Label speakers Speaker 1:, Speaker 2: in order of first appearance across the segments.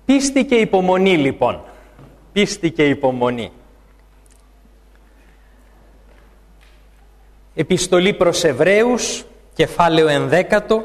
Speaker 1: Πίστη και υπομονή λοιπόν. Πίστη και υπομονή. Επιστολή προς Εβραίους, κεφάλαιο 11,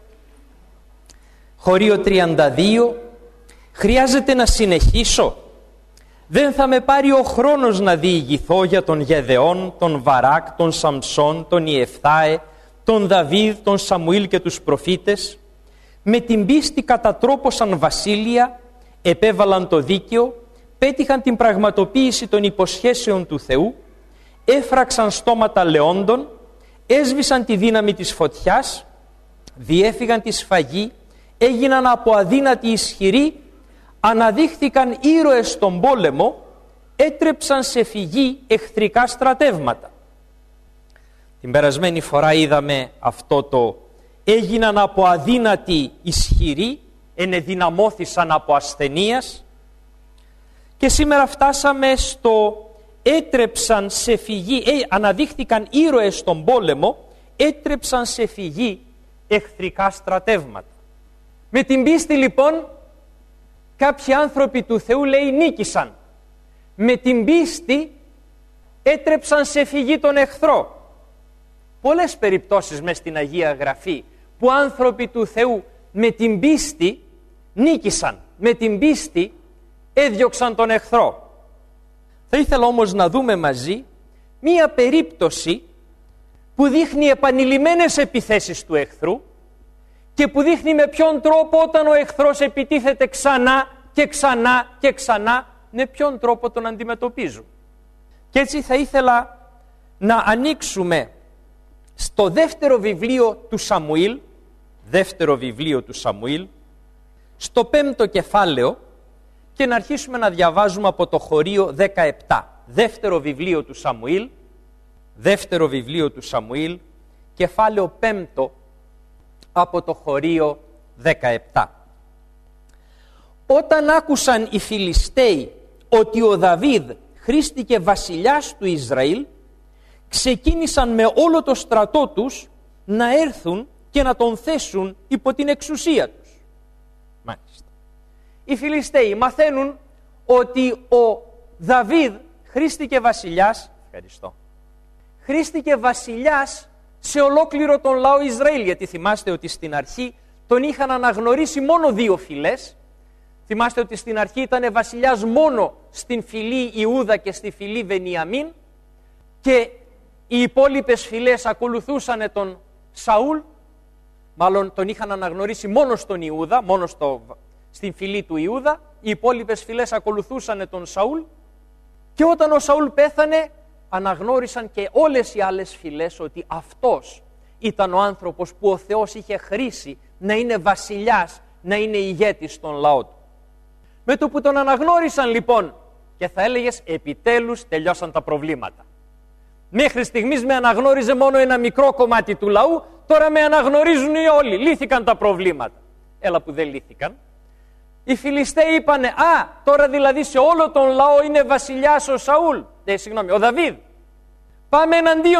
Speaker 1: χωρίο 32. Χρειάζεται να συνεχίσω. Δεν θα με πάρει ο χρόνος να διηγηθώ για τον Γεδεών, τον Βαράκ, τον Σαμψόν, τον Ιεφθάε, τον Δαβίδ, τον Σαμουήλ και τους προφήτες. Με την πίστη κατατρόπωσαν βασίλεια, επέβαλαν το δίκαιο, πέτυχαν την πραγματοποίηση των υποσχέσεων του Θεού, έφραξαν στόματα λεόντων, έσβησαν τη δύναμη της φωτιάς, διέφυγαν τη σφαγή, έγιναν από αδύνατοι ισχυροί, αναδείχθηκαν ήρωες στον πόλεμο, έτρεψαν σε φυγή εχθρικά στρατεύματα. Την περασμένη φορά είδαμε αυτό το έγιναν από αδύνατοι ισχυροί, ενεδυναμώθησαν από ασθενείας, και σήμερα φτάσαμε στο έτρεψαν σε φυγή, αναδείχθηκαν ήρωες στον πόλεμο, έτρεψαν σε φυγή εχθρικά στρατεύματα. Με την πίστη λοιπόν κάποιοι άνθρωποι του Θεού, λέει, νίκησαν. Με την πίστη έτρεψαν σε φυγή τον εχθρό. Πολλές περιπτώσεις μες στην Αγία Γραφή που άνθρωποι του Θεού με την πίστη νίκησαν, με την πίστη έδιωξαν τον εχθρό. Θα ήθελα όμως να δούμε μαζί μία περίπτωση που δείχνει επανειλημμένες επιθέσεις του εχθρού και που δείχνει με ποιον τρόπο όταν ο εχθρός επιτίθεται ξανά και ξανά και ξανά, με ποιον τρόπο τον αντιμετωπίζουν. Και έτσι θα ήθελα να ανοίξουμε στο δεύτερο βιβλίο του Σαμουήλ, στο 5ο κεφάλαιο, και να αρχίσουμε να διαβάζουμε από το χωρίο 17. Δεύτερο βιβλίο του Σαμουήλ, κεφάλαιο 5, από το χωρίο 17. Όταν άκουσαν οι Φιλιστέοι ότι ο Δαβίδ χρήστηκε βασιλιάς του Ισραήλ, ξεκίνησαν με όλο το στρατό τους να έρθουν και να τον θέσουν υπό την εξουσία τους. Μάλιστα. Οι Φιλιστέοι μαθαίνουν ότι ο Δαβίδ χρήστηκε βασιλιάς, χρήστηκε βασιλιάς σε ολόκληρο τον λαό Ισραήλ, γιατί θυμάστε ότι στην αρχή τον είχαν αναγνωρίσει μόνο 2 φυλές. Θυμάστε ότι στην αρχή ήταν βασιλιάς μόνο στην φυλή Ιούδα και στη φυλή Βενιαμίν, και οι υπόλοιπες φυλές ακολουθούσαν τον Σαούλ, μάλλον τον είχαν αναγνωρίσει μόνο στον Ιούδα, μόνο στην φυλή του Ιούδα, οι υπόλοιπες φυλές ακολουθούσαν τον Σαούλ, και όταν ο Σαούλ πέθανε αναγνώρισαν και όλες οι άλλες φυλές ότι αυτός ήταν ο άνθρωπος που ο Θεός είχε χρήσει να είναι βασιλιάς, να είναι ηγέτης στον λαό του. Με το που τον αναγνώρισαν λοιπόν, και θα έλεγες επιτέλους τελειώσαν τα προβλήματα. Μέχρι στιγμής με αναγνώριζε μόνο ένα μικρό κομμάτι του λαού, τώρα με αναγνωρίζουν οι όλοι, λύθηκαν τα προβλήματα. Έλα που δεν λύθηκαν. Οι Φιλιστέοι είπανε, τώρα δηλαδή σε όλο τον λαό είναι βασιλιάς ο Σαούλ, ο Δαβίδ. Πάμε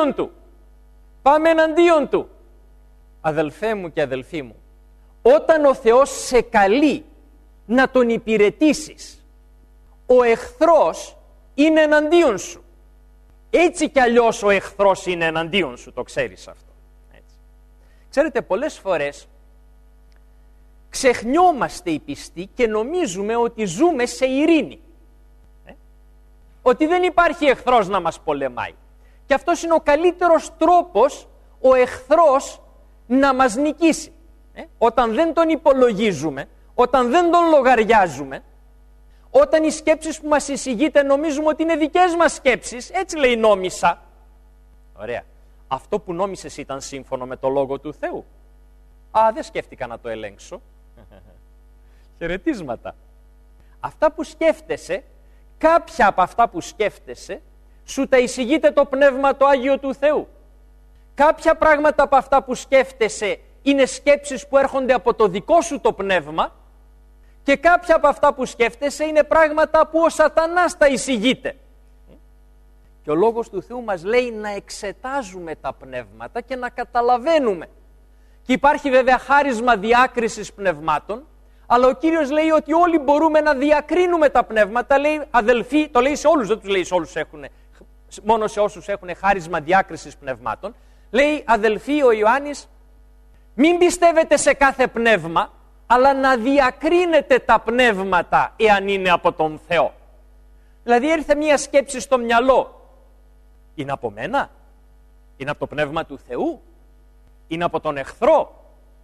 Speaker 1: εναντίον του. Αδελφέ μου και αδελφοί μου, όταν ο Θεός σε καλεί να τον υπηρετήσεις, ο εχθρός είναι εναντίον σου. Έτσι κι αλλιώς ο εχθρός είναι εναντίον σου, το ξέρεις αυτό. Έτσι. Ξέρετε, πολλές φορές ξεχνιόμαστε οι πιστοί και νομίζουμε ότι ζούμε σε ειρήνη. Ότι δεν υπάρχει εχθρός να μας πολεμάει. Και αυτός είναι ο καλύτερος τρόπος ο εχθρός να μας νικήσει. Όταν δεν τον υπολογίζουμε, όταν δεν τον λογαριάζουμε, όταν οι σκέψεις που μας εισηγείται νομίζουμε ότι είναι δικές μας σκέψεις, έτσι λέει νόμισα. Ωραία. Αυτό που νόμισες ήταν σύμφωνο με το Λόγο του Θεού? Δεν σκέφτηκα να το ελέγξω. Χαιρετίσματα. Αυτά που σκέφτεσαι, κάποια από αυτά που σκέφτεσαι, σου τα εισηγείται το Πνεύμα το Άγιο του Θεού. Κάποια πράγματα από αυτά που σκέφτεσαι είναι σκέψεις που έρχονται από το δικό σου το πνεύμα, και κάποια από αυτά που σκέφτεσαι είναι πράγματα που ο Σατανάς τα εισηγείται. Και ο Λόγος του Θεού μας λέει να εξετάζουμε τα πνεύματα και να καταλαβαίνουμε. Και υπάρχει βέβαια χάρισμα διάκρισης πνευμάτων, Αλλά ο Κύριος λέει ότι όλοι μπορούμε να διακρίνουμε τα πνεύματα. Λέει αδελφοί, το λέει σε όλους, δεν τους λέει σε όλους μόνο σε όσους έχουν χάρισμα διάκρισης πνευμάτων. Λέει αδελφοί ο Ιωάννης, μην πιστεύετε σε κάθε πνεύμα, αλλά να διακρίνετε τα πνεύματα εάν είναι από τον Θεό. Δηλαδή έρθε μια σκέψη στο μυαλό. Είναι από μένα? Είναι από το πνεύμα του Θεού? Είναι από τον εχθρό?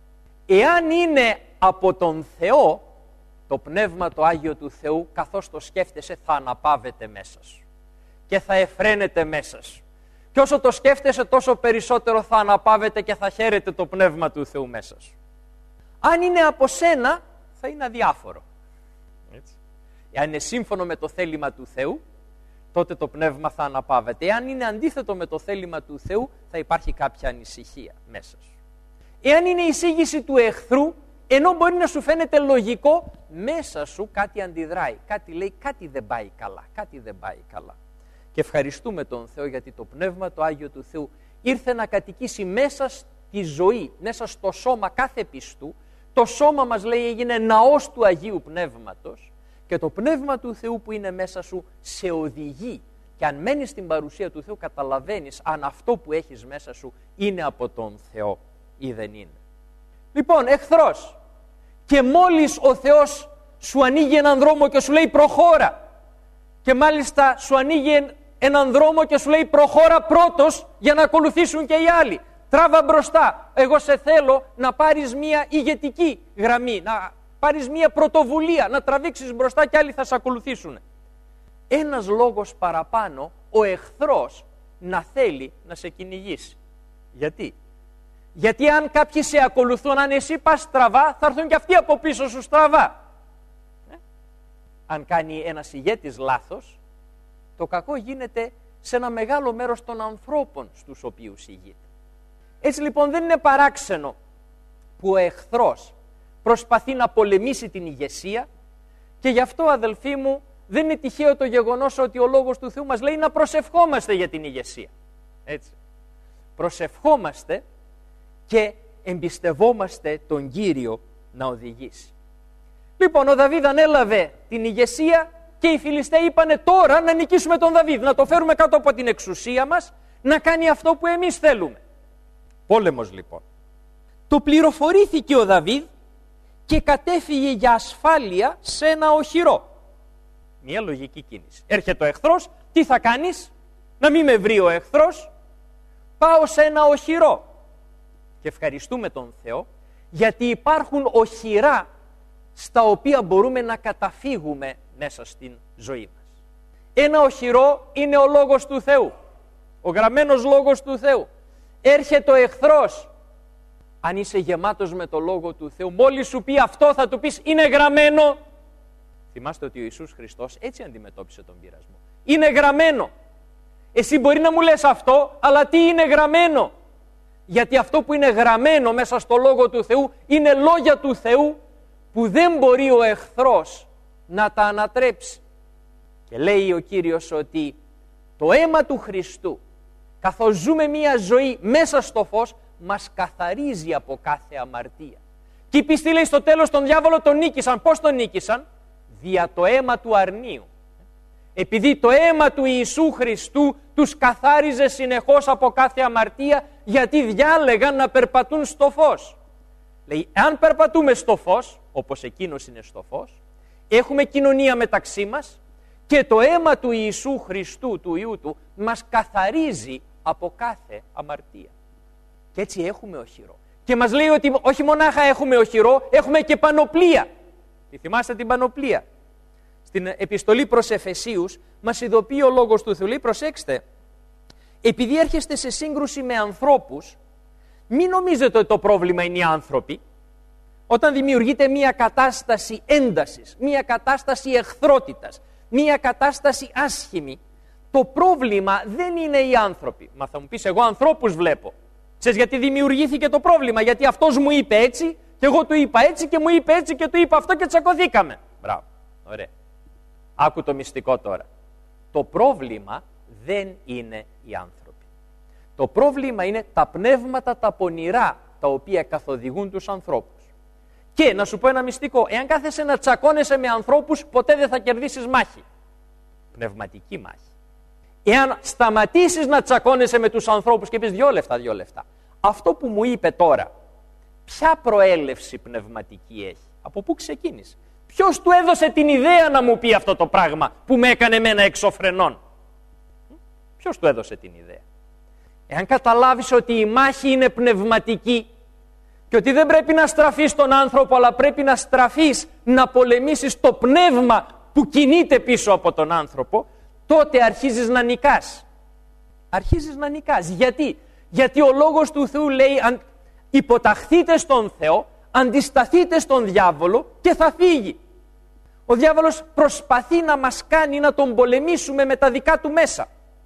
Speaker 1: Εάν είναι από τον Θεό, το πνεύμα το Άγιο του Θεού, καθώς το σκέφτεσαι, θα αναπαύεται μέσα σου και θα εφραίνεται μέσα σου. Και όσο το σκέφτεσαι, τόσο περισσότερο θα αναπαύεται και θα χαίρεται το πνεύμα του Θεού μέσα σου. Αν είναι από σένα, θα είναι αδιάφορο. Έτσι. Εάν είναι σύμφωνο με το θέλημα του Θεού, τότε το πνεύμα θα αναπαύεται. Εάν είναι αντίθετο με το θέλημα του Θεού, θα υπάρχει κάποια ανησυχία μέσα σου. Εάν είναι η εισήγηση του εχθρού, ενώ μπορεί να σου φαίνεται λογικό, μέσα σου κάτι αντιδράει. Κάτι λέει, κάτι δεν πάει καλά, κάτι δεν πάει καλά. Και ευχαριστούμε τον Θεό γιατί το Πνεύμα το Άγιο του Θεού ήρθε να κατοικήσει μέσα στη ζωή, μέσα στο σώμα κάθε πιστού. Το σώμα μας, λέει, έγινε ναός του Αγίου Πνεύματος και το Πνεύμα του Θεού που είναι μέσα σου σε οδηγεί. Και αν μένεις στην παρουσία του Θεού, καταλαβαίνεις αν αυτό που έχεις μέσα σου είναι από τον Θεό ή δεν είναι. Λοιπόν, εχθρός. Και μόλις ο Θεός σου ανοίγει έναν δρόμο και σου λέει προχώρα, και μάλιστα σου ανοίγει έναν δρόμο και σου λέει προχώρα πρώτος για να ακολουθήσουν και οι άλλοι. Τράβα μπροστά. Εγώ σε θέλω να πάρεις μια ηγετική γραμμή, να πάρεις μια πρωτοβουλία, να τραβήξεις μπροστά και άλλοι θα σε ακολουθήσουν. Ένας λόγος παραπάνω ο εχθρός να θέλει να σε κυνηγήσει. Γιατί? Γιατί αν κάποιοι σε ακολουθούν, αν εσύ πας στραβά, θα έρθουν και αυτοί από πίσω σου στραβά. Αν κάνει ένας ηγέτης λάθος, το κακό γίνεται σε ένα μεγάλο μέρος των ανθρώπων στους οποίους ηγείται. Έτσι λοιπόν δεν είναι παράξενο που ο εχθρός προσπαθεί να πολεμήσει την ηγεσία και γι' αυτό, αδελφοί μου, δεν είναι τυχαίο το γεγονός ότι ο Λόγος του Θεού μας λέει να προσευχόμαστε για την ηγεσία. Έτσι. Προσευχόμαστε και εμπιστευόμαστε τον Κύριο να οδηγήσει. Λοιπόν, ο Δαβίδ ανέλαβε την ηγεσία και οι Φιλιστέοι είπανε τώρα να νικήσουμε τον Δαβίδ, να το φέρουμε κάτω από την εξουσία μας, να κάνει αυτό που εμείς θέλουμε. Πόλεμος λοιπόν. Το πληροφορήθηκε ο Δαβίδ και κατέφυγε για ασφάλεια σε ένα οχυρό. Μια λογική κίνηση. Έρχεται ο εχθρός, τι θα κάνεις? Να μην με βρει ο εχθρός, πάω σε ένα οχυρό. Και ευχαριστούμε τον Θεό γιατί υπάρχουν οχυρά στα οποία μπορούμε να καταφύγουμε μέσα στην ζωή μας. Ένα οχυρό είναι ο Λόγος του Θεού, ο γραμμένος Λόγος του Θεού. Έρχεται ο εχθρός, αν είσαι γεμάτος με το Λόγο του Θεού, μόλις σου πει αυτό θα του πεις είναι γραμμένο. Θυμάστε ότι ο Ιησούς Χριστός έτσι αντιμετώπισε τον πειρασμό. Είναι γραμμένο. Εσύ μπορεί να μου λες αυτό, αλλά τι είναι γραμμένο? Γιατί αυτό που είναι γραμμένο μέσα στο Λόγο του Θεού είναι λόγια του Θεού που δεν μπορεί ο εχθρός να τα ανατρέψει. Και λέει ο Κύριος ότι το αίμα του Χριστού, καθώς ζούμε μια ζωή μέσα στο φως, μας καθαρίζει από κάθε αμαρτία. Και οι πιστοί, λέει, στο τέλος τον διάβολο τον νίκησαν. Πώς τον νίκησαν? Δια το αίμα του αρνίου. Επειδή το αίμα του Ιησού Χριστού τους καθάριζε συνεχώς από κάθε αμαρτία, γιατί διάλεγαν να περπατούν στο φως. Λέει, αν περπατούμε στο φως, όπως εκείνος είναι στο φως, έχουμε κοινωνία μεταξύ μας και το αίμα του Ιησού Χριστού, του Υιού Του, μας καθαρίζει από κάθε αμαρτία. Και έτσι έχουμε οχυρό. Και μας λέει ότι όχι μονάχα έχουμε οχυρό, έχουμε και πανοπλία. Θυμάστε την πανοπλία? Στην επιστολή προς Εφεσίους μας ειδοποιεί ο Λόγος του Θεού. Λέει, προσέξτε, επειδή έρχεστε σε σύγκρουση με ανθρώπους, μην νομίζετε ότι το πρόβλημα είναι οι άνθρωποι. Όταν δημιουργείται μια κατάσταση έντασης, μια κατάσταση εχθρότητας, μια κατάσταση άσχημη, το πρόβλημα δεν είναι οι άνθρωποι. Μα θα μου πεις, εγώ ανθρώπους βλέπω. Ξέρεις γιατί δημιουργήθηκε το πρόβλημα? Γιατί αυτός μου είπε έτσι και εγώ του είπα έτσι και μου είπε έτσι και του είπα αυτό και τσακωθήκαμε. Μπράβο, ωραία. Άκου το μυστικό τώρα. Το πρόβλημα δεν είναι οι άνθρωποι. Το πρόβλημα είναι τα πνεύματα τα πονηρά τα οποία καθοδηγούν τους ανθρώπους. Και να σου πω ένα μυστικό, εάν κάθεσαι να τσακώνεσαι με ανθρώπους, ποτέ δεν θα κερδίσεις μάχη. Πνευματική μάχη. Εάν σταματήσεις να τσακώνεσαι με τους ανθρώπους και πεις 2 λεπτά, αυτό που μου είπε τώρα, ποια προέλευση πνευματική έχει, από πού ξεκίνησε, ποιος του έδωσε την ιδέα να μου πει αυτό το πράγμα που με έκανε εμένα εξωφρενών, ποιος του έδωσε την ιδέα? Εάν καταλάβεις ότι η μάχη είναι πνευματική και ότι δεν πρέπει να στραφείς τον άνθρωπο, αλλά πρέπει να στραφείς, να πολεμήσεις το πνεύμα που κινείται πίσω από τον άνθρωπο, τότε αρχίζεις να νικάς. Αρχίζεις να νικάς. Γιατί? Γιατί ο λόγος του Θεού λέει υποταχθείτε στον Θεό, αντισταθείτε στον διάβολο και θα φύγει. Ο διάβολος προσπαθεί να μας κάνει να τον πολεμήσουμε με τα δικά του μέσα.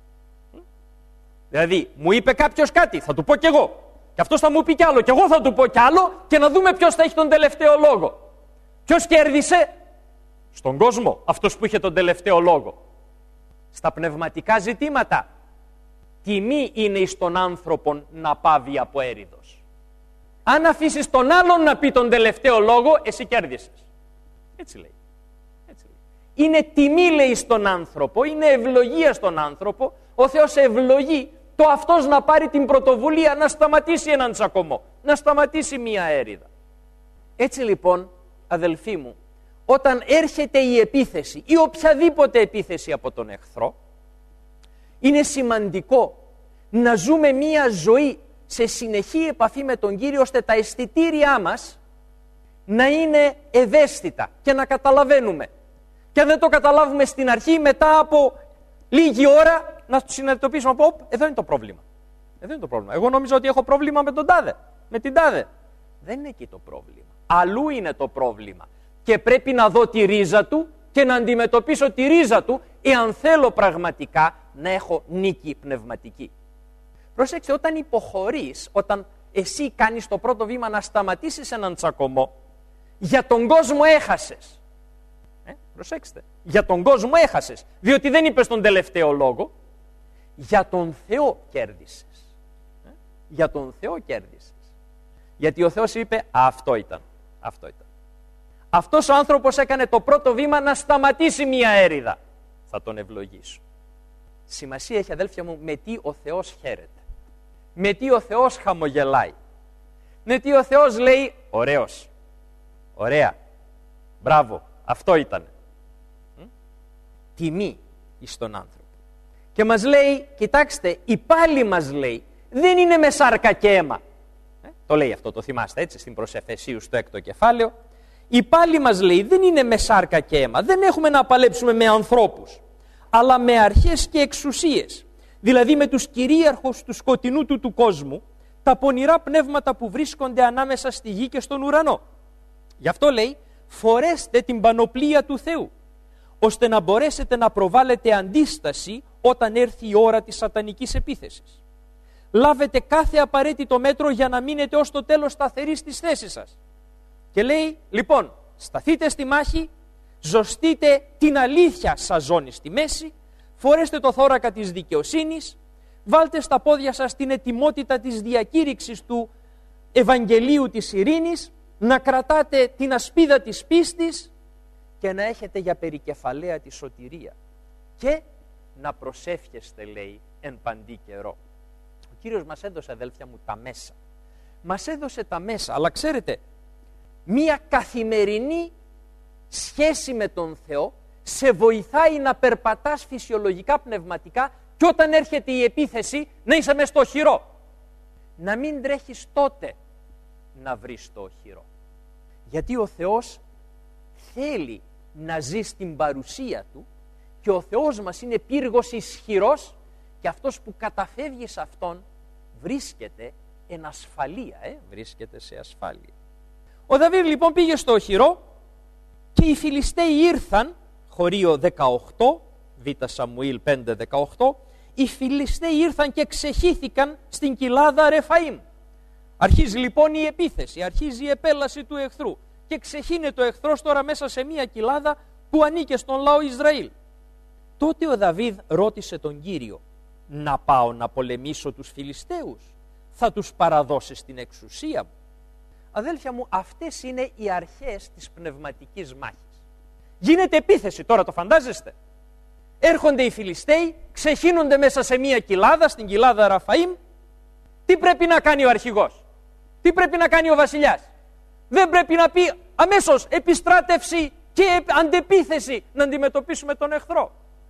Speaker 1: Δηλαδή, μου είπε κάποιος κάτι, θα του πω κι εγώ. Και αυτός θα μου πει κι άλλο, κι εγώ θα του πω κι άλλο, και να δούμε ποιος θα έχει τον τελευταίο λόγο. Ποιος κέρδισε? Στον κόσμο, αυτός που είχε τον τελευταίο λόγο. Στα πνευματικά ζητήματα, τιμή είναι εις τον άνθρωπον να πάβει από έριδος. Αν αφήσεις τον άλλον να πει τον τελευταίο λόγο, εσύ κέρδισες. Έτσι λέει. Είναι τιμή, λέει, στον άνθρωπο, είναι ευλογία στον άνθρωπο. Ο Θεός ευλογεί το αυτός να πάρει την πρωτοβουλία να σταματήσει έναν τσακωμό, να σταματήσει μία έριδα. Έτσι λοιπόν, αδελφοί μου, όταν έρχεται η επίθεση ή οποιαδήποτε επίθεση από τον εχθρό, είναι σημαντικό να ζούμε μία ζωή σε συνεχή επαφή με τον Κύριο, ώστε τα αισθητήριά μας να είναι ευαίσθητα και να καταλαβαίνουμε. Και αν δεν το καταλάβουμε στην αρχή, μετά από λίγη ώρα να συνειδητοποιήσουμε από εδώ είναι το πρόβλημα. Εδώ είναι το πρόβλημα. Εγώ νόμιζα ότι έχω πρόβλημα με τον τάδε, με την τάδε. Δεν είναι εκεί το πρόβλημα. Αλλού είναι το πρόβλημα. Και πρέπει να δω τη ρίζα του και να αντιμετωπίσω τη ρίζα του, εάν θέλω πραγματικά να έχω νίκη πνευματική. Προσέξτε, όταν υποχωρείς, όταν εσύ κάνεις το πρώτο βήμα να σταματήσεις έναν τσακωμό, για τον κόσμο έχασες. Προσέξτε, για τον κόσμο έχασες, διότι δεν είπες τον τελευταίο λόγο, για τον Θεό κέρδισες. Για τον Θεό κέρδισες. Γιατί ο Θεός είπε, αυτό ήταν. Αυτός ο άνθρωπος έκανε το πρώτο βήμα να σταματήσει μία έριδα. Θα τον ευλογήσω. Σημασία έχει, αδέλφια μου, με τι ο Θεός χαίρεται. Με τι ο Θεός χαμογελάει. Με τι ο Θεός λέει, ωραίος, ωραία, μπράβο, αυτό ήταν. Τιμή εις τον άνθρωπο. Και μας λέει, κοιτάξτε, η πάλι μας λέει, δεν είναι με σάρκα και αίμα. Το λέει αυτό, το θυμάστε έτσι, στην προς Εφεσίους στο 6ο κεφάλαιο. Η πάλι μας λέει, δεν είναι με σάρκα και αίμα. Δεν έχουμε να παλέψουμε με ανθρώπους, αλλά με αρχές και εξουσίες. Δηλαδή με τους κυρίαρχους του σκοτεινού του κόσμου, τα πονηρά πνεύματα που βρίσκονται ανάμεσα στη γη και στον ουρανό. Γι' αυτό λέει, φορέστε την πανοπλία του Θεού, ώστε να μπορέσετε να προβάλλετε αντίσταση όταν έρθει η ώρα της σατανικής επίθεσης. Λάβετε κάθε απαραίτητο μέτρο για να μείνετε ως το τέλος σταθεροί στις θέσεις σας. Και λέει, λοιπόν, σταθείτε στη μάχη, ζωστείτε την αλήθεια σαν ζώνη στη μέση, φορέστε το θώρακα της δικαιοσύνης, βάλτε στα πόδια σας την ετοιμότητα της διακήρυξης του Ευαγγελίου της ειρήνης, να κρατάτε την ασπίδα της πίστης και να έχετε για περικεφαλαία τη σωτηρία. Και να προσεύχεστε, λέει, εν παντή καιρό. Ο Κύριος μας έδωσε, αδέλφια μου, τα μέσα. Μας έδωσε τα μέσα, αλλά ξέρετε, μία καθημερινή σχέση με τον Θεό σε βοηθάει να περπατάς φυσιολογικά, πνευματικά, και όταν έρχεται η επίθεση να είσαι μες στο οχυρό. Να μην τρέχεις τότε να βρεις το οχυρό. Γιατί ο Θεός θέλει να ζει στην παρουσία Του και ο Θεός μας είναι πύργος ισχυρός και αυτός που καταφεύγει σε Αυτόν βρίσκεται εν ασφαλεία, βρίσκεται σε ασφάλεια. Ο Δαβίδ λοιπόν πήγε στο οχυρό και οι Φιλιστέοι ήρθαν, χωρίο 18, Β Σαμουήλ 5-18, οι Φιλιστέοι ήρθαν και ξεχύθηκαν στην κοιλάδα Ρεφαΐμ. Αρχίζει λοιπόν η επίθεση, αρχίζει η επέλαση του εχθρού και ξεχύνεται ο εχθρός τώρα μέσα σε μια κοιλάδα που ανήκε στον λαό Ισραήλ. Τότε ο Δαβίδ ρώτησε τον Κύριο, να πάω να πολεμήσω τους Φιλιστέους, θα τους παραδώσεις στην εξουσία μου? Αδέλφια μου, αυτές είναι οι αρχές της πνευματικής μάχης. Γίνεται επίθεση, τώρα το φαντάζεστε. Έρχονται οι Φιλιστέοι, ξεχύνονται μέσα σε μία κοιλάδα, στην κοιλάδα Ραφαΐμ. Τι πρέπει να κάνει ο αρχηγός? Τι πρέπει να κάνει ο βασιλιάς? Δεν πρέπει να πει αμέσως επιστράτευση και αντεπίθεση να αντιμετωπίσουμε τον εχθρό?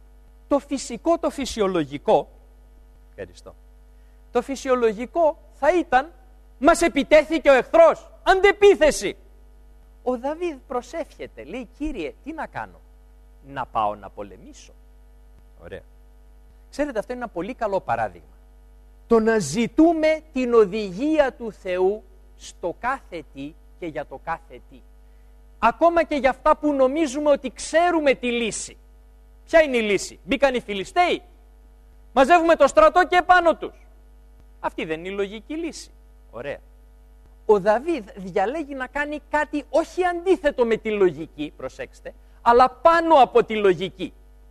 Speaker 1: Το φυσικό, το φυσιολογικό, ευχαριστώ, το φυσιολογικό θα ήταν, μας επιτέθηκε ο εχθρός, αντεπίθεση. Ο Δαβίδ προσεύχεται, λέει, Κύριε, τι να κάνω? Να πάω να πολεμήσω. Ωραία. Ξέρετε, αυτό είναι ένα πολύ καλό παράδειγμα. Το να ζητούμε την οδηγία του Θεού στο κάθε τι και για το κάθε τι. Ακόμα και για αυτά που νομίζουμε ότι ξέρουμε τη λύση. Ποια είναι η λύση? Μπήκαν οι Φιλιστέοι, μαζεύουμε το στρατό και επάνω τους. Αυτή δεν είναι η λογική λύση. Ωραία. Ο Δαβίδ διαλέγει να κάνει κάτι όχι αντίθετο με τη λογική, προσέξτε, αλλά πάνω από τη λογική.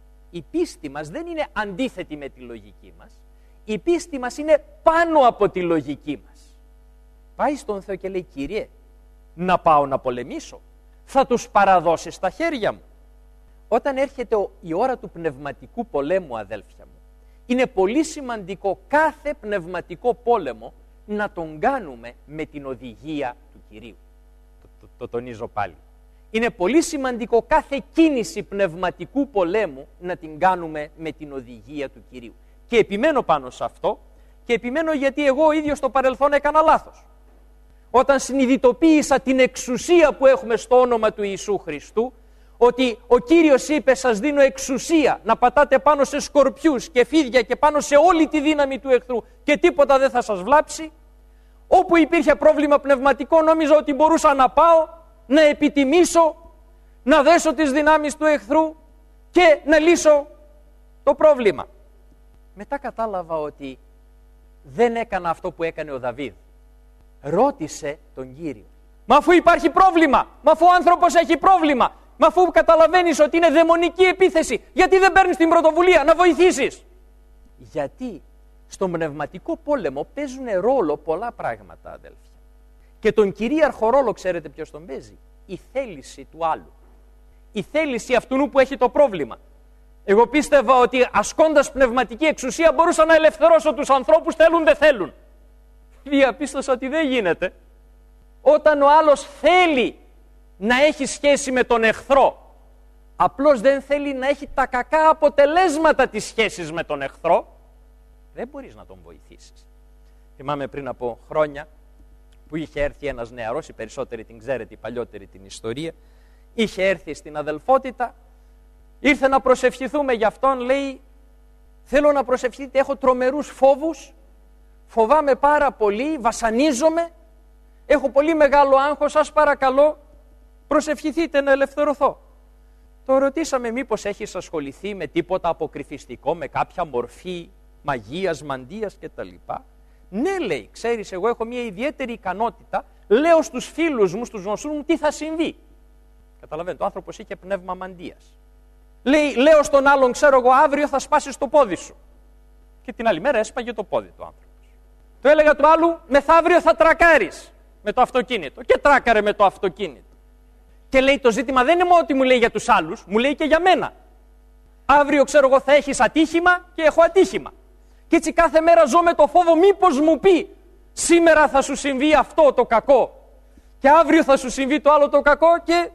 Speaker 1: Η πίστη μας δεν είναι αντίθετη με τη λογική μας. Η πίστη μας είναι πάνω από τη λογική μας. Πάει στον Θεό και λέει, Κύριε, να πάω να πολεμήσω? Θα τους παραδώσεις στα χέρια μου? Όταν έρχεται η ώρα του πνευματικού πολέμου, αδέλφια μου, είναι πολύ σημαντικό κάθε πνευματικό πόλεμο να τον κάνουμε με την οδηγία του Κυρίου. Το τονίζω πάλι. Είναι πολύ σημαντικό κάθε κίνηση πνευματικού πολέμου να την κάνουμε με την οδηγία του Κυρίου. Και επιμένω πάνω σε αυτό, και επιμένω γιατί εγώ ίδιος στο παρελθόν έκανα λάθος. Όταν συνειδητοποίησα την εξουσία που έχουμε στο όνομα του Ιησού Χριστού, ότι ο Κύριος είπε, σας δίνω εξουσία να πατάτε πάνω σε σκορπιούς και φίδια και πάνω σε όλη τη δύναμη του εχθρού και τίποτα δεν θα σας βλάψει. Όπου υπήρχε πρόβλημα πνευματικό, νόμιζα ότι μπορούσα να πάω, να επιτιμήσω, να δέσω τις δυνάμεις του εχθρού και να λύσω το πρόβλημα. Μετά κατάλαβα ότι δεν έκανα αυτό που έκανε ο Δαβίδ. Ρώτησε τον Κύριο. Μα αφού υπάρχει πρόβλημα, μα αφού ο άνθρωπος έχει πρόβλημα, μα αφού καταλαβαίνεις ότι είναι δαιμονική επίθεση, γιατί δεν παίρνεις την πρωτοβουλία να βοηθήσεις? Γιατί στον πνευματικό πόλεμο παίζουν ρόλο πολλά πράγματα, αδέλφια. Και τον κυρίαρχο ρόλο, ξέρετε ποιος τον παίζει? Η θέληση του άλλου. Η θέληση αυτού που έχει το πρόβλημα. Εγώ πίστευα ότι ασκώντας πνευματική εξουσία μπορούσα να ελευθερώσω τους ανθρώπους, θέλουν δεν θέλουν. Διαπίστωσα ότι δεν γίνεται. Όταν ο άλλος θέλει να έχει σχέση με τον εχθρό, απλώς δεν θέλει να έχει τα κακά αποτελέσματα της σχέσης με τον εχθρό, δεν μπορείς να τον βοηθήσεις. Θυμάμαι πριν από χρόνια που είχε έρθει ένας νεαρός, οι περισσότεροι την ξέρετε, οι παλιότεροι την ιστορία, είχε έρθει στην αδελφότητα, ήρθε να προσευχηθούμε για αυτόν, λέει, θέλω να προσευχηθείτε, έχω τρομερούς φόβους, φοβάμαι πάρα πολύ, βασανίζομαι, έχω πολύ μεγάλο άγχος, σας παρακαλώ προσευχηθείτε να ελευθερωθώ. Το ρωτήσαμε μήπως έχεις ασχοληθεί με τίποτα αποκρυφιστικό, με κάποια μορφή μαγείας, μαντείας κτλ. Ναι, λέει, ξέρεις, εγώ έχω μια ιδιαίτερη ικανότητα, λέω στους φίλους μου, στους γνωστούς μου τι θα συμβεί. Καταλαβαίνετε, ο άνθρωπος είχε πνεύμα μαντείας. Λέει, λέω στον άλλον, ξέρω εγώ, αύριο θα σπάσεις το πόδι σου. Και την άλλη μέρα έσπαγε το πόδι του άνθρωπος. Το έλεγα του άλλου, μεθαύριο θα τρακάρεις με το αυτοκίνητο. Και τράκαρε με το αυτοκίνητο. Και λέει, το ζήτημα δεν είναι μόνο ότι μου λέει για τους άλλους, μου λέει και για μένα. Αύριο, ξέρω εγώ, θα έχεις ατύχημα και έχω ατύχημα. Και έτσι κάθε μέρα ζω με το φόβο, μήπως μου πει σήμερα θα σου συμβεί αυτό το κακό και αύριο θα σου συμβεί το άλλο το κακό. Και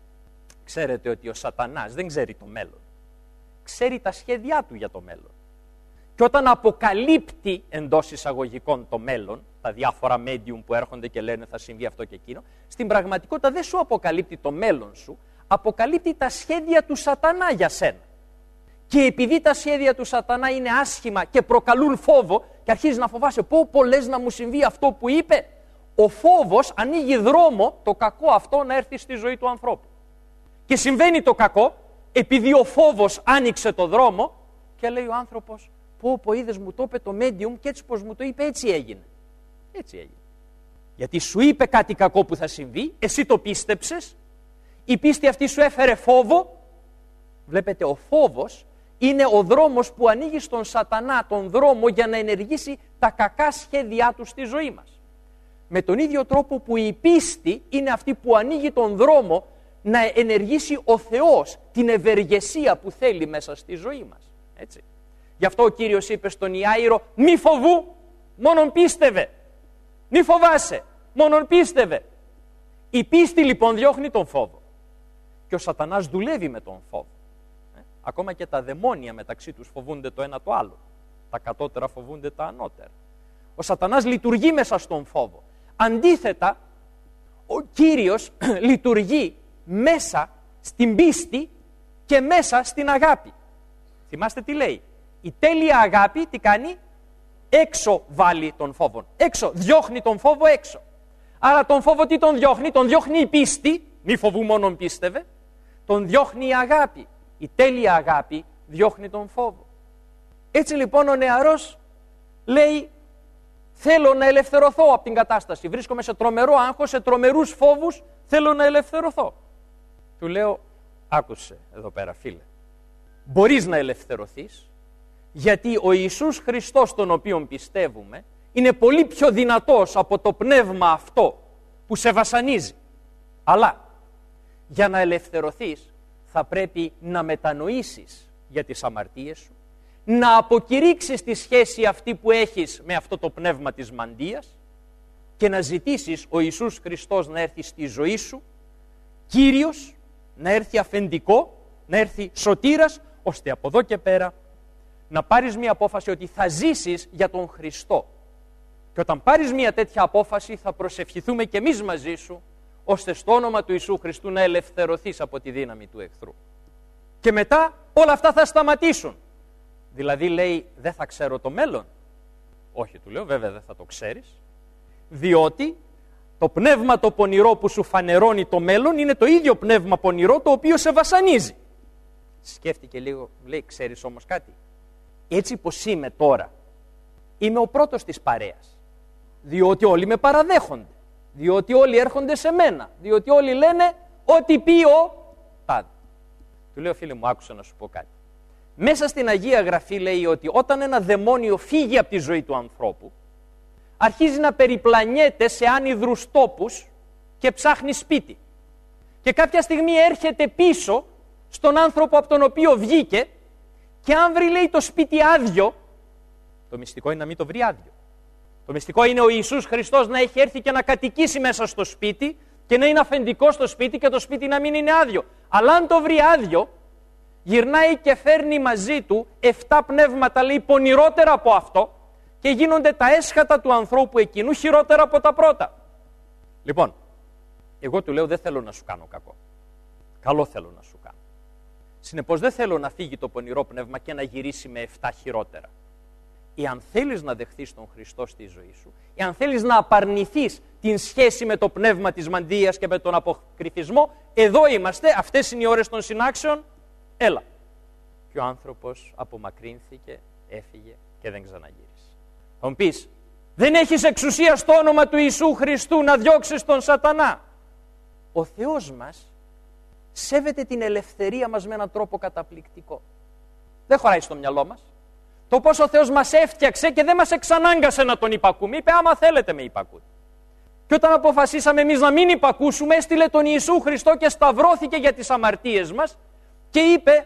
Speaker 1: ξέρετε ότι ο σατανάς δεν ξέρει το μέλλον. Ξέρει τα σχέδιά του για το μέλλον. Και όταν αποκαλύπτει εντός εισαγωγικών το μέλλον, τα διάφορα medium που έρχονται και λένε θα συμβεί αυτό και εκείνο, στην πραγματικότητα δεν σου αποκαλύπτει το μέλλον σου, αποκαλύπτει τα σχέδια του σατανά για σένα. Και επειδή τα σχέδια του σατανά είναι άσχημα και προκαλούν φόβο και αρχίζεις να φοβάσαι, πω λες να μου συμβεί αυτό που είπε, ο φόβος ανοίγει δρόμο το κακό αυτό να έρθει στη ζωή του ανθρώπου. Και συμβαίνει το κακό επειδή ο φόβος άνοιξε το δρόμο και λέει ο άνθρωπος, πω είδες μου το είπε το medium και έτσι πως μου το είπε έτσι έγινε. Έτσι έγινε. Γιατί σου είπε κάτι κακό που θα συμβεί, εσύ το πίστεψες, η πίστη αυτή σου έφερε φόβο. Βλέπετε, ο φόβος είναι ο δρόμος που ανοίγει στον σατανά τον δρόμο για να ενεργήσει τα κακά σχέδιά του στη ζωή μας. Με τον ίδιο τρόπο που η πίστη είναι αυτή που ανοίγει τον δρόμο να ενεργήσει ο Θεός την ευεργεσία που θέλει μέσα στη ζωή μας. Έτσι. Γι' αυτό ο Κύριος είπε στον Ιάηρο, μη φοβού, μόνον πίστευε. Μη φοβάσαι, μόνον πίστευε. Η πίστη λοιπόν διώχνει τον φόβο. Και ο Σατανάς δουλεύει με τον φόβο. Ακόμα και τα δαιμόνια μεταξύ τους φοβούνται το ένα το άλλο. Τα κατώτερα φοβούνται τα ανώτερα. Ο Σατανάς λειτουργεί μέσα στον φόβο. Αντίθετα, ο Κύριος λειτουργεί μέσα στην πίστη και μέσα στην αγάπη. Θυμάστε τι λέει. Η τέλεια αγάπη τι κάνει? Έξω βάλει τον φόβο. Έξω, διώχνει τον φόβο έξω. Άρα τον φόβο τι τον διώχνει? Τον διώχνει η πίστη, μη φοβού μόνον πίστευε. Τον διώχνει η αγάπη. Η τέλεια αγάπη διώχνει τον φόβο. Έτσι λοιπόν ο νεαρός λέει, θέλω να ελευθερωθώ από την κατάσταση. Βρίσκομαι σε τρομερό άγχος, σε τρομερούς φόβους, θέλω να ελευθερωθώ. Του λέω, άκουσε εδώ πέρα φίλε, μπορείς να ελευθερωθείς, γιατί ο Ιησούς Χριστός τον οποίον πιστεύουμε είναι πολύ πιο δυνατός από το πνεύμα αυτό που σε βασανίζει. Αλλά για να ελευθερωθείς θα πρέπει να μετανοήσεις για τις αμαρτίες σου, να αποκηρύξεις τη σχέση αυτή που έχεις με αυτό το πνεύμα της μαντείας και να ζητήσεις ο Ιησούς Χριστός να έρθει στη ζωή σου, Κύριος, να έρθει αφεντικό, να έρθει σωτήρας, ώστε από εδώ και πέρα να πάρεις μια απόφαση ότι θα ζήσεις για τον Χριστό. Και όταν πάρεις μια τέτοια απόφαση θα προσευχηθούμε και εμείς μαζί σου, ώστε στο όνομα του Ιησού Χριστού να ελευθερωθείς από τη δύναμη του εχθρού. Και μετά όλα αυτά θα σταματήσουν. Δηλαδή λέει, δεν θα ξέρω το μέλλον. Όχι, του λέω, βέβαια δεν θα το ξέρεις, διότι το πνεύμα το πονηρό που σου φανερώνει το μέλλον είναι το ίδιο πνεύμα πονηρό το οποίο σε βασανίζει. Σκέφτηκε λίγο, λέει, ξέρεις όμως κάτι? Έτσι πως είμαι τώρα, είμαι ο πρώτος της παρέας. Διότι όλοι με παραδέχονται. Διότι όλοι έρχονται σε μένα. Διότι όλοι λένε ό,τι πει ο τάδε. Του λέω, φίλε μου, άκουσα να σου πω κάτι. Μέσα στην Αγία Γραφή λέει ότι όταν ένα δαιμόνιο φύγει από τη ζωή του ανθρώπου, αρχίζει να περιπλανιέται σε άνυδρους τόπους και ψάχνει σπίτι. Και κάποια στιγμή έρχεται πίσω στον άνθρωπο από τον οποίο βγήκε και αν βρει, λέει, το σπίτι άδειο, το μυστικό είναι να μην το βρει άδειο. Το μυστικό είναι ο Ιησούς Χριστός να έχει έρθει και να κατοικήσει μέσα στο σπίτι και να είναι αφεντικό στο σπίτι και το σπίτι να μην είναι άδειο. Αλλά αν το βρει άδειο, γυρνάει και φέρνει μαζί του 7 πνεύματα, λέει, πονηρότερα από αυτό και γίνονται τα έσχατα του ανθρώπου εκείνου χειρότερα από τα πρώτα. Λοιπόν, εγώ του λέω, δεν θέλω να σου κάνω κακό. Καλό θέλω να σου κάνω. Συνεπώς δεν θέλω να φύγει το πονηρό πνεύμα και να γυρίσει με 7 χειρότερα. Εάν θέλεις να δεχθείς τον Χριστό στη ζωή σου, εάν θέλεις να απαρνηθείς την σχέση με το πνεύμα της μαντείας και με τον αποκρυφισμό, εδώ είμαστε, αυτές είναι οι ώρες των συνάξεων, έλα. Και ο άνθρωπος απομακρύνθηκε, έφυγε και δεν ξαναγύρισε. Θα μου πεις, δεν έχεις εξουσία στο όνομα του Ιησού Χριστού να διώξεις τον Σατανά. Ο Θεός μας σέβεται την ελευθερία μας με έναν τρόπο καταπληκτικό. Δεν χωράει στο μυαλό μας. Το πώς ο Θεός μας έφτιαξε και δεν μας εξανάγκασε να τον υπακούμε. Είπε, άμα θέλετε με υπακούτε. Και όταν αποφασίσαμε εμείς να μην υπακούσουμε, έστειλε τον Ιησού Χριστό και σταυρώθηκε για τις αμαρτίες μας και είπε,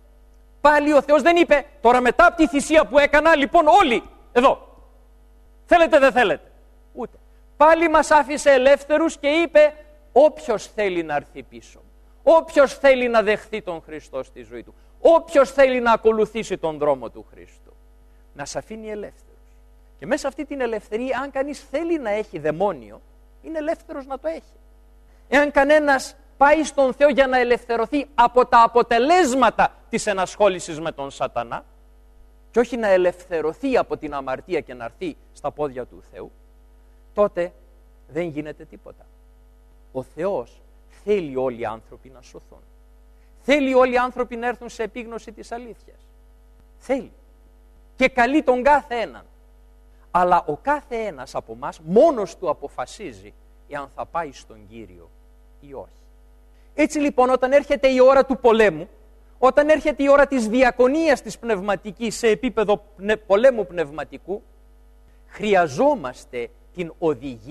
Speaker 1: πάλι ο Θεός δεν είπε, τώρα μετά από τη θυσία που έκανα, λοιπόν όλοι εδώ, θέλετε δεν θέλετε. Ούτε. Πάλι μας άφησε ελεύθερους και είπε, όποιος θέλει να έρθει πίσω, όποιος θέλει να δεχθεί τον Χριστό στη ζωή του, όποιος θέλει να ακολουθήσει τον δρόμο του Χριστού, να σε αφήνει ελεύθερος. Και μέσα αυτή την ελευθερία, αν κανείς θέλει να έχει δαιμόνιο, είναι ελεύθερος να το έχει. Εάν κανένας πάει στον Θεό για να ελευθερωθεί από τα αποτελέσματα της ενασχόλησης με τον Σατανά και όχι να ελευθερωθεί από την αμαρτία και να έρθει στα πόδια του Θεού, τότε δεν γίνεται τίποτα. Ο Θεός θέλει όλοι οι άνθρωποι να σωθούν. Θέλει όλοι οι άνθρωποι να έρθουν σε επίγνωση της αλήθειας. Θέλει. Και καλεί τον κάθε έναν. Αλλά ο κάθε ένας από μας μόνος του αποφασίζει εάν θα πάει στον Κύριο ή όχι. Έτσι λοιπόν, όταν έρχεται η ώρα του πολέμου, όταν έρχεται η ώρα της διακονίας της πνευματικής σε επίπεδο πολέμου πνευματικού, χρειαζόμαστε την οδηγία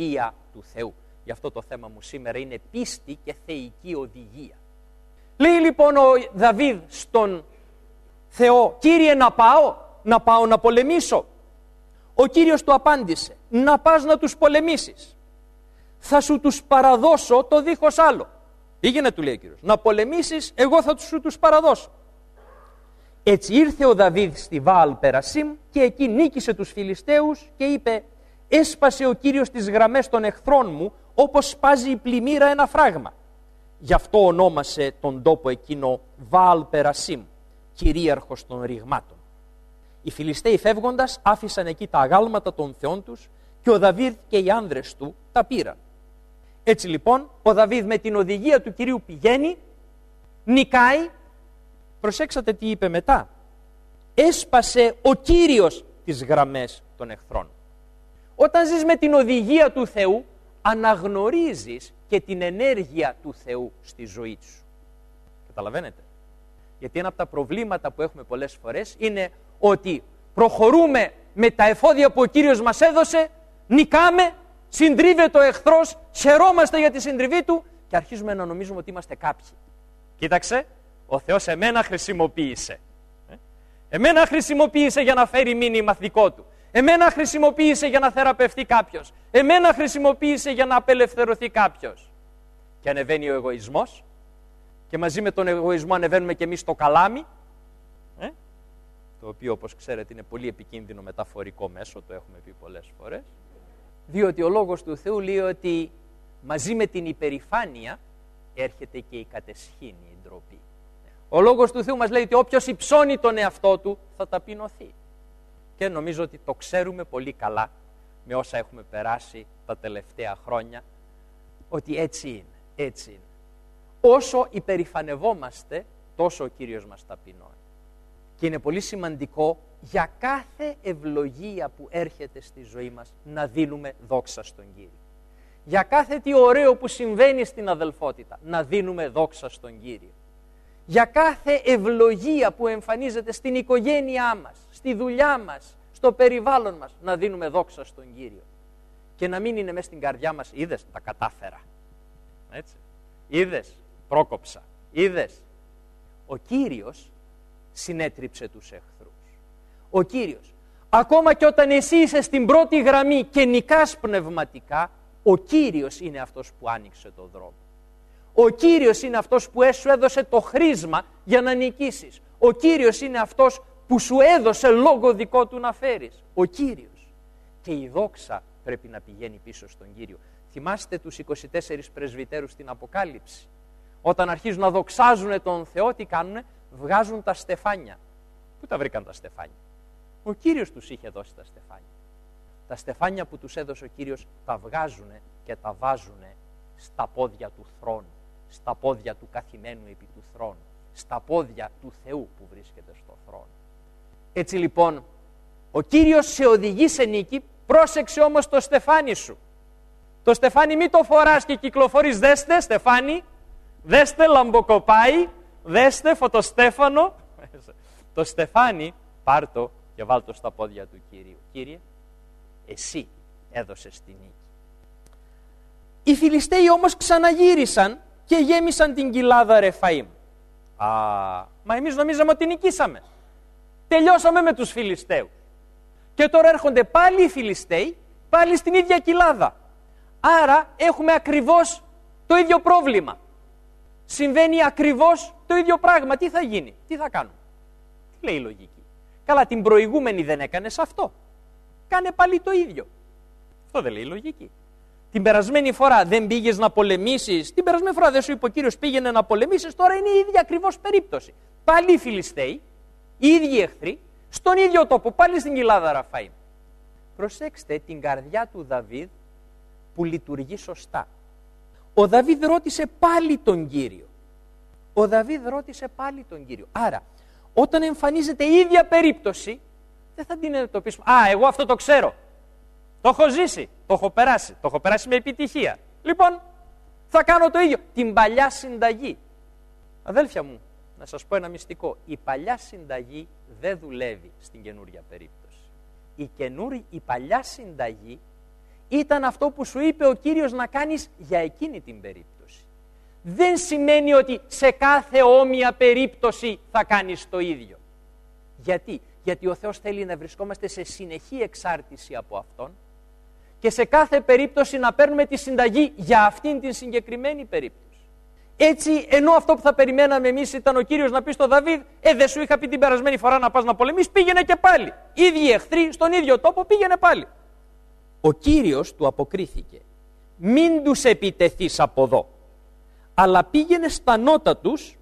Speaker 1: του Θεού. Γι' αυτό το θέμα μου σήμερα είναι πίστη και θεϊκή οδηγία. Λέει λοιπόν ο Δαβίδ στον Θεό, Κύριε, να πάω να πολεμήσω. Ο Κύριος του απάντησε, να πας να τους πολεμήσεις. Θα σου τους παραδώσω το δίχως άλλο. Πήγαινε, του λέει ο Κύριος, να πολεμήσεις, εγώ θα σου τους παραδώσω. Έτσι ήρθε ο Δαβίδ στη Βαάλ Περασίμ και εκεί νίκησε τους Φιλιστέους και είπε, έσπασε ο Κύριος τις γραμμές των εχθρών μου όπως σπάζει η πλημμύρα ένα φράγμα. Γι' αυτό ονόμασε τον τόπο εκείνο Βαάλ Περασίμ, κυρίαρχος των ρηγμάτων. Οι Φιλιστέοι φεύγοντας άφησαν εκεί τα αγάλματα των θεών τους και ο Δαβίδ και οι άνδρες του τα πήραν. Έτσι λοιπόν ο Δαβίδ με την οδηγία του Κυρίου πηγαίνει, νικάει. Προσέξατε τι είπε μετά. Έσπασε ο Κύριος τις γραμμές των εχθρών. Όταν ζεις με την οδηγία του Θεού, αναγνωρίζεις και την ενέργεια του Θεού στη ζωή σου. Καταλαβαίνετε. Γιατί ένα από τα προβλήματα που έχουμε πολλές φορές είναι ότι προχωρούμε με τα εφόδια που ο Κύριος μας έδωσε, νικάμε, συντρίβεται ο εχθρός, χαιρόμαστε για τη συντριβή του και αρχίζουμε να νομίζουμε ότι είμαστε κάποιοι. Κοίταξε, ο Θεός εμένα χρησιμοποίησε. Εμένα χρησιμοποίησε για να φέρει μήνυμα δικό του. Εμένα χρησιμοποίησε για να θεραπευτεί κάποιος. Εμένα χρησιμοποίησε για να απελευθερωθεί κάποιος. Και ανεβαίνει ο εγωισμός και μαζί με τον εγωισμό ανεβαίνουμε και εμείς στο καλάμι, το οποίο όπως ξέρετε είναι πολύ επικίνδυνο μεταφορικό μέσο, το έχουμε πει πολλές φορές, διότι ο Λόγος του Θεού λέει ότι μαζί με την υπερηφάνεια έρχεται και η κατεσχήνη, η ντροπή. Ο Λόγος του Θεού μας λέει ότι όποιος υψώνει τον εαυτό του θα ταπεινωθεί. Και νομίζω ότι το ξέρουμε πολύ καλά με όσα έχουμε περάσει τα τελευταία χρόνια, ότι έτσι είναι, έτσι είναι. Όσο υπερηφανευόμαστε, τόσο ο Κύριος μας ταπεινώνει. Και είναι πολύ σημαντικό για κάθε ευλογία που έρχεται στη ζωή μας να δίνουμε δόξα στον Κύριο. Για κάθε τι ωραίο που συμβαίνει στην αδελφότητα να δίνουμε δόξα στον Κύριο. Για κάθε ευλογία που εμφανίζεται στην οικογένειά μας, στη δουλειά μας, στο περιβάλλον μας, να δίνουμε δόξα στον Κύριο. Και να μην είναι μέσα στην καρδιά μας, είδες, τα κατάφερα. Έτσι. Είδες, πρόκοψα. Είδες. Ο Κύριος συνέτριψε τους εχθρούς. Ο Κύριος, ακόμα και όταν εσύ είσαι στην πρώτη γραμμή και νικάς πνευματικά, ο Κύριος είναι αυτός που άνοιξε το δρόμο. Ο Κύριος είναι αυτός που σου έδωσε το χρήσμα για να νικήσεις. Ο Κύριος είναι αυτός που σου έδωσε λόγο δικό του να φέρεις. Ο Κύριος. Και η δόξα πρέπει να πηγαίνει πίσω στον Κύριο. Θυμάστε τους 24 πρεσβυτέρους στην Αποκάλυψη. Όταν αρχίζουν να δοξάζουν τον Θεό, τι κάνουνε? Βγάζουν τα στεφάνια. Πού τα βρήκαν τα στεφάνια? Ο Κύριος τους είχε δώσει τα στεφάνια. Τα στεφάνια που τους έδωσε ο Κύριος τα βγάζουν και τα βάζουν στα πόδια του θρόνου, στα πόδια του καθημένου επί του θρόνου, στα πόδια του Θεού που βρίσκεται στο θρόνο. Έτσι λοιπόν, ο Κύριος σε οδηγεί σε νίκη, πρόσεξε όμως το στεφάνι σου. Το στεφάνι μην το φοράς και κυκλοφορείς, δέστε στεφάνι, δέστε λαμποκοπάει, δέστε φωτοστέφανο. Το στεφάνι πάρ' το και βάλ' το στα πόδια του Κυρίου. Κύριε, εσύ έδωσες τη νίκη. Οι Φιλιστέοι όμως ξαναγύρισαν και γέμισαν την κοιλάδα Ρεφαΐμ. Μα εμείς νομίζαμε ότι νικήσαμε. Τελειώσαμε με τους Φιλιστέους. Και τώρα έρχονται πάλι οι Φιλιστέοι, πάλι στην ίδια κοιλάδα. Άρα έχουμε ακριβώς το ίδιο πρόβλημα. Συμβαίνει ακριβώς το ίδιο πράγμα. Τι θα γίνει, τι θα κάνουμε? Τι λέει η λογική? Καλά, την προηγούμενη δεν έκανες αυτό. Κάνε πάλι το ίδιο. Αυτό δεν λέει η λογική. Την περασμένη φορά δεν πήγες να πολεμήσεις. Την περασμένη φορά δεν σου είπε ο Κύριος πήγαινε να πολεμήσεις. Τώρα είναι η ίδια ακριβώς περίπτωση. Πάλι οι Φιλιστέοι, οι ίδιοι εχθροί, στον ίδιο τόπο, πάλι στην κοιλάδα Ρεφαΐμ. Προσέξτε την καρδιά του Δαβίδ που λειτουργεί σωστά. Ο Δαβίδ ρώτησε πάλι τον Κύριο. Ο Δαβίδ ρώτησε πάλι τον Κύριο. Άρα, όταν εμφανίζεται η ίδια περίπτωση, δεν θα την εντοπίσουμε. Εγώ αυτό το ξέρω. Το έχω ζήσει, το έχω περάσει. Το έχω περάσει με επιτυχία. Λοιπόν, θα κάνω το ίδιο. Την παλιά συνταγή. Αδέλφια μου, να σας πω ένα μυστικό. Η παλιά συνταγή δεν δουλεύει στην καινούρια περίπτωση. Η παλιά συνταγή ήταν αυτό που σου είπε ο Κύριος να κάνεις για εκείνη την περίπτωση. Δεν σημαίνει ότι σε κάθε όμοια περίπτωση θα κάνεις το ίδιο. Γιατί? Γιατί ο Θεός θέλει να βρισκόμαστε σε συνεχή εξάρτηση από Αυτόν και σε κάθε περίπτωση να παίρνουμε τη συνταγή για αυτήν την συγκεκριμένη περίπτωση. Έτσι, ενώ αυτό που θα περιμέναμε εμείς ήταν ο Κύριος να πει στον Δαβίδ, δεν σου είχα πει την περασμένη φορά να πας να πολεμήσεις, πήγαινε και πάλι. Ίδιοι εχθροί, στον ίδιο τόπο, πήγαινε πάλι. Ο Κύριος του αποκρίθηκε, μην τους επιτεθείς από εδώ, αλλά πήγαινε στα νότα τους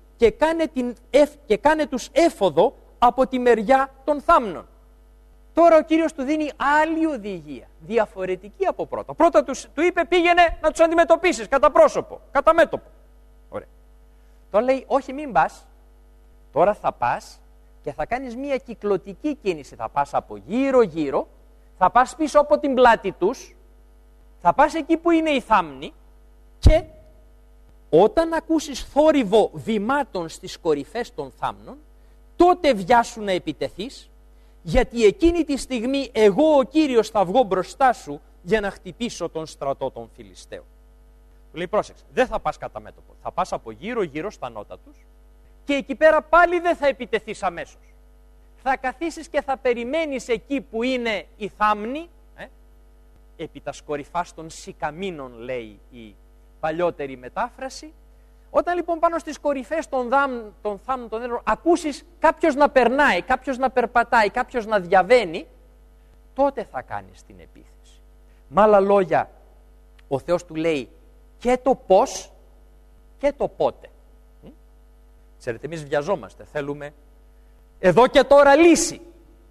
Speaker 1: και κάνε τους έφοδο από τη μεριά των θάμνων. Τώρα ο Κύριος του δίνει άλλη οδηγία, διαφορετική από πρώτα. Πρώτα του είπε πήγαινε να τους αντιμετωπίσεις κατά πρόσωπο, κατά μέτωπο. Ωραία. Τώρα λέει όχι μην πας, τώρα θα πας και θα κάνεις μια κυκλωτική κίνηση. Θα πας από γύρω γύρω, θα πας πίσω από την πλάτη τους, θα πας εκεί που είναι η θάμνη και όταν ακούσεις θόρυβο βημάτων στις κορυφές των θάμνων, τότε βιάσου να επιτεθείς, γιατί εκείνη τη στιγμή εγώ ο Κύριος θα βγω μπροστά σου για να χτυπήσω τον στρατό των Φιλιστέων. Του λέει πρόσεξε, δεν θα πας κατά μέτωπο, θα πας από γύρω γύρω στα νότα τους και εκεί πέρα πάλι δεν θα επιτεθείς αμέσως. Θα καθίσεις και θα περιμένεις εκεί που είναι η θάμνη, επί τα σκορυφάς των σικαμίνων λέει η παλιότερη μετάφραση. Όταν λοιπόν πάνω στις κορυφές των θάμνων των έδρων ακούσεις κάποιος να περνάει, κάποιος να περπατάει, κάποιος να διαβαίνει, τότε θα κάνεις την επίθεση. Με άλλα λόγια, ο Θεός του λέει και το πώς και το πότε. Ξέρετε, εμείς βιαζόμαστε, θέλουμε εδώ και τώρα λύση.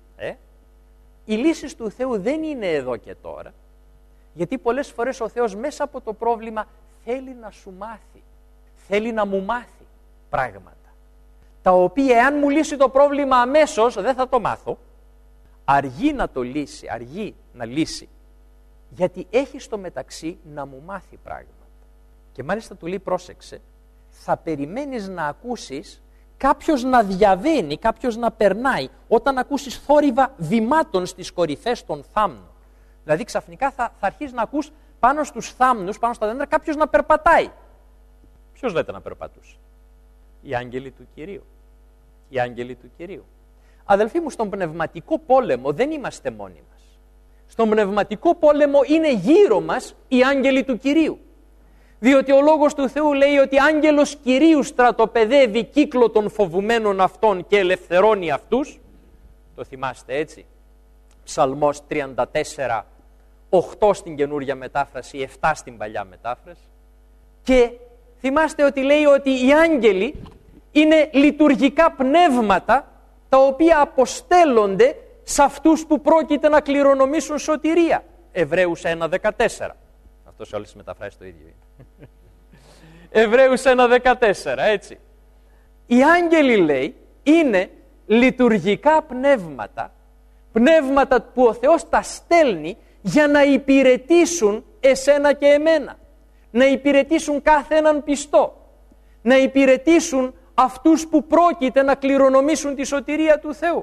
Speaker 1: Οι λύσεις του Θεού δεν είναι εδώ και τώρα, γιατί πολλές φορές ο Θεός μέσα από το πρόβλημα θέλει να σου μάθει. Θέλει να μου μάθει πράγματα, τα οποία εάν μου λύσει το πρόβλημα αμέσως δεν θα το μάθω. Αργεί να το λύσει, αργεί να λύσει, γιατί έχει στο μεταξύ να μου μάθει πράγματα. Και μάλιστα του λέει πρόσεξε, θα περιμένεις να ακούσεις κάποιος να διαβαίνει, κάποιος να περνάει, όταν ακούσεις θόρυβα βημάτων στις κορυφές των θάμνων. Δηλαδή ξαφνικά θα αρχίσεις να ακούς πάνω στους θάμνους, πάνω στα δέντρα, κάποιος να περπατάει. Ποιος λέτε να περπατούσε? Οι άγγελοι του Κυρίου. Οι άγγελοι του Κυρίου. Αδελφοί μου, στον πνευματικό πόλεμο δεν είμαστε μόνοι μας. Στον πνευματικό πόλεμο είναι γύρω μας οι άγγελοι του Κυρίου. Διότι ο Λόγος του Θεού λέει ότι άγγελος Κυρίου στρατοπεδεύει κύκλο των φοβουμένων αυτών και ελευθερώνει αυτούς. Το θυμάστε έτσι? Ψαλμός 34, 8 στην καινούρια μετάφραση, 7 στην παλιά μετάφραση. Και θυμάστε ότι λέει ότι οι άγγελοι είναι λειτουργικά πνεύματα τα οποία αποστέλλονται σε αυτούς που πρόκειται να κληρονομήσουν σωτηρία. Εβραίους 1.14. Αυτό σε όλες τις μεταφράσεις το ίδιο είναι. Εβραίους 1.14, έτσι. Οι άγγελοι, λέει, είναι λειτουργικά πνεύματα, πνεύματα που ο Θεός τα στέλνει για να υπηρετήσουν εσένα και εμένα. Να υπηρετήσουν κάθε έναν πιστό. Να υπηρετήσουν αυτούς που πρόκειται να κληρονομήσουν τη σωτηρία του Θεού.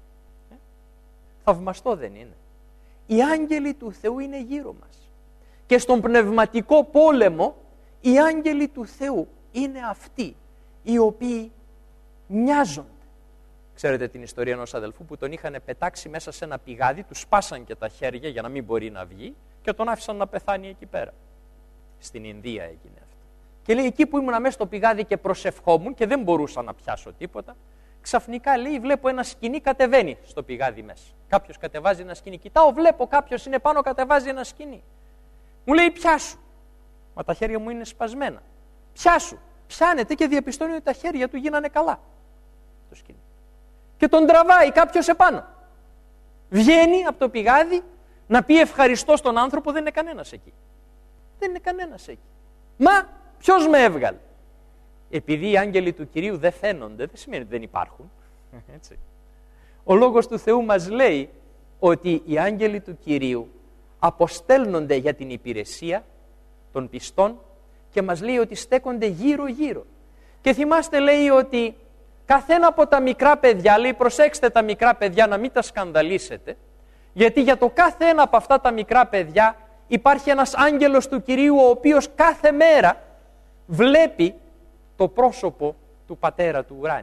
Speaker 1: Θαυμαστό δεν είναι? Οι άγγελοι του Θεού είναι γύρω μας. Και στον πνευματικό πόλεμο οι άγγελοι του Θεού είναι αυτοί οι οποίοι μοιάζονται. Ξέρετε την ιστορία ενός αδελφού που τον είχαν πετάξει μέσα σε ένα πηγάδι, του σπάσαν και τα χέρια για να μην μπορεί να βγει και τον άφησαν να πεθάνει εκεί πέρα. Στην Ινδία έγινε αυτό. Και λέει εκεί που ήμουν μέσα στο πηγάδι και προσευχόμουν και δεν μπορούσα να πιάσω τίποτα, ξαφνικά λέει βλέπω ένα σκοινί κατεβαίνει στο πηγάδι μέσα. Κάποιος κατεβάζει ένα σκοινί. Κοιτάω, βλέπω κάποιος είναι πάνω, κατεβάζει ένα σκοινί. Μου λέει πιάσου. Μα τα χέρια μου είναι σπασμένα. Πιάσου. Πιάνεται και διαπιστώνει ότι τα χέρια του γίνανε καλά. Το σκοινί. Και τον τραβάει κάποιος επάνω. Βγαίνει από το πηγάδι να πει ευχαριστώ στον άνθρωπο, δεν είναι κανένας εκεί. Δεν είναι κανένας εκεί. Μα ποιος με έβγαλε? Επειδή οι άγγελοι του Κυρίου δεν φαίνονται, δεν σημαίνει ότι δεν υπάρχουν. Έτσι. Ο Λόγος του Θεού μας λέει ότι οι άγγελοι του Κυρίου αποστέλνονται για την υπηρεσία των πιστών και μας λέει ότι στέκονται γύρω-γύρω. Και θυμάστε, λέει, ότι καθένα από τα μικρά παιδιά, λέει, προσέξτε τα μικρά παιδιά να μην τα σκανδαλίσετε, γιατί για το κάθε ένα από αυτά τα μικρά παιδιά υπάρχει ένας άγγελος του Κυρίου ο οποίος κάθε μέρα βλέπει το πρόσωπο του Πατέρα του ουράνιου.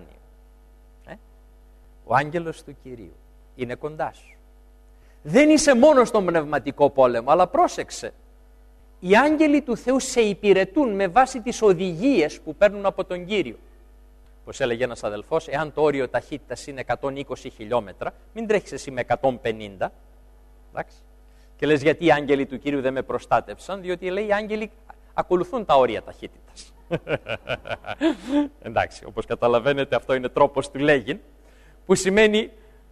Speaker 1: Ο άγγελος του Κυρίου είναι κοντά σου. Δεν είσαι μόνο στον πνευματικό πόλεμο, αλλά πρόσεξε. Οι άγγελοι του Θεού σε υπηρετούν με βάση τις οδηγίες που παίρνουν από τον Κύριο. Όπως έλεγε ένας αδελφός, εάν το όριο ταχύτητας είναι 120 χιλιόμετρα, μην τρέχεις εσύ με 150. Εντάξει. Και λες, γιατί οι άγγελοι του Κύριου δεν με προστάτευσαν? Διότι, λέει, οι άγγελοι ακολουθούν τα όρια ταχύτητας. Εντάξει, όπως καταλαβαίνετε, αυτό είναι τρόπος του λέγειν, που σημαίνει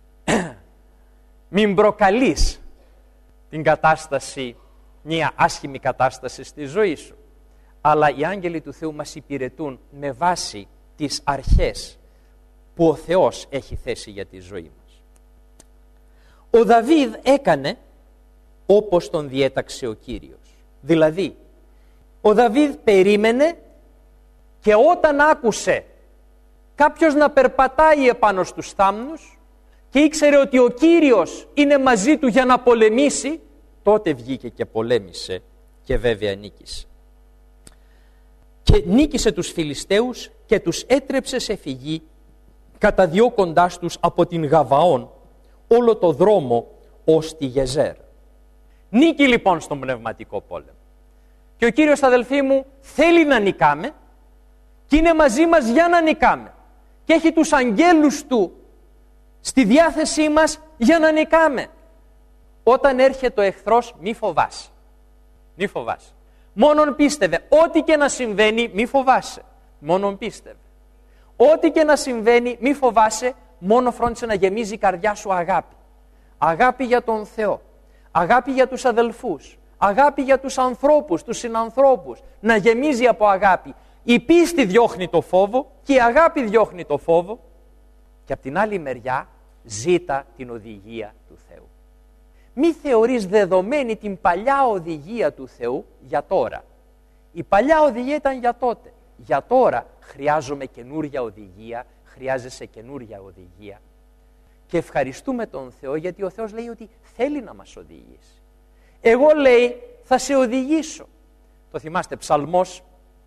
Speaker 1: μην προκαλείς την κατάσταση, μια άσχημη κατάσταση στη ζωή σου. Αλλά οι άγγελοι του Θεού μας υπηρετούν με βάση τις αρχές που ο Θεός έχει θέσει για τη ζωή μας. Ο Δαβίδ έκανε όπως τον διέταξε ο Κύριος. Δηλαδή, ο Δαβίδ περίμενε και όταν άκουσε κάποιος να περπατάει επάνω στους θάμνους και ήξερε ότι ο Κύριος είναι μαζί του για να πολεμήσει, τότε βγήκε και πολέμησε και βέβαια νίκησε. Και νίκησε τους Φιλιστέους και τους έτρεψε σε φυγή, καταδιώκοντάς τους από την Γαβαών όλο το δρόμο ως τη Γεζέρ. Νίκη λοιπόν στον πνευματικό πόλεμο. Και ο Κύριος, αδελφοί μου, θέλει να νικάμε και είναι μαζί μας για να νικάμε. Και έχει τους αγγέλους του στη διάθεσή μας για να νικάμε. Όταν έρχεται ο εχθρός, μη φοβάσαι. Μη φοβάσαι. Μόνον πίστευε. Ό,τι και να συμβαίνει, μη φοβάσαι. Μόνον πίστευε. Ό,τι και να συμβαίνει, μη φοβάσαι. Μόνο φρόντισε να γεμίζει η καρδιά σου αγάπη. Αγάπη για τον Θεό. Αγάπη για τους αδελφούς. Αγάπη για τους ανθρώπους, τους συνανθρώπους. Να γεμίζει από αγάπη. Η πίστη διώχνει το φόβο και η αγάπη διώχνει το φόβο. Και από την άλλη μεριά ζήτα την οδηγία του Θεού. Μη θεωρείς δεδομένη την παλιά οδηγία του Θεού για τώρα. Η παλιά οδηγία ήταν για τότε. Για τώρα χρειάζομαι καινούρια οδηγία, χρειάζεσαι καινούρια οδηγία. Και ευχαριστούμε τον Θεό, γιατί ο Θεός λέει ότι θέλει να μας οδηγήσει. Εγώ, λέει, θα σε οδηγήσω. Το θυμάστε, Ψαλμός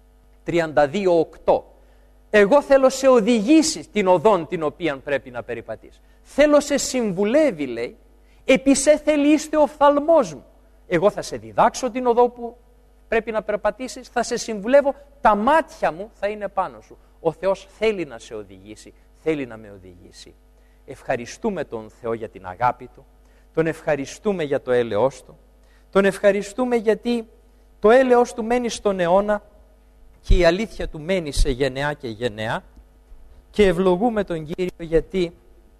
Speaker 1: 32:8. Εγώ θέλω σε οδηγήσει την οδόν την οποία πρέπει να περιπατείς. Θέλω σε συμβουλεύει, λέει, επί σε θέλει είστε ο οφθαλμός μου. Εγώ θα σε διδάξω την οδό που πρέπει να περπατήσεις, θα σε συμβουλεύω, τα μάτια μου θα είναι πάνω σου. Ο Θεός θέλει να σε οδηγήσει, θέλει να με οδηγήσει. Ευχαριστούμε τον Θεό για την αγάπη Του, τον ευχαριστούμε για το έλεος Του, τον ευχαριστούμε γιατί το έλεος Του μένει στον αιώνα και η αλήθεια Του μένει σε γενεά και γενεά, και ευλογούμε τον Κύριο γιατί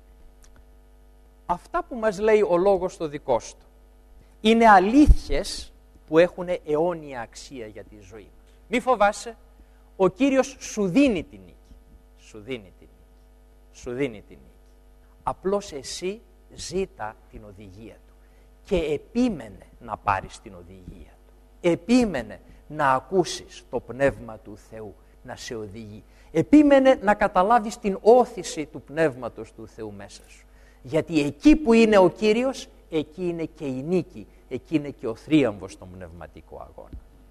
Speaker 1: αυτά που μας λέει ο λόγος το δικός Του είναι αλήθειες που έχουν αιώνια αξία για τη ζωή μας. Μη φοβάσαι, ο Κύριος σου δίνει την νίκη. Σου δίνει την νίκη. Σου δίνει την νίκη. Απλώς εσύ ζήτα την οδηγία Του και επίμενε να πάρεις την οδηγία Του. Επίμενε να ακούσεις το Πνεύμα του Θεού να σε οδηγεί. Επίμενε να καταλάβεις την όθηση του Πνεύματος του Θεού μέσα σου. Γιατί εκεί που είναι ο Κύριος, εκεί είναι και η νίκη, εκεί είναι και ο θρίαμβος στον πνευματικό αγώνα.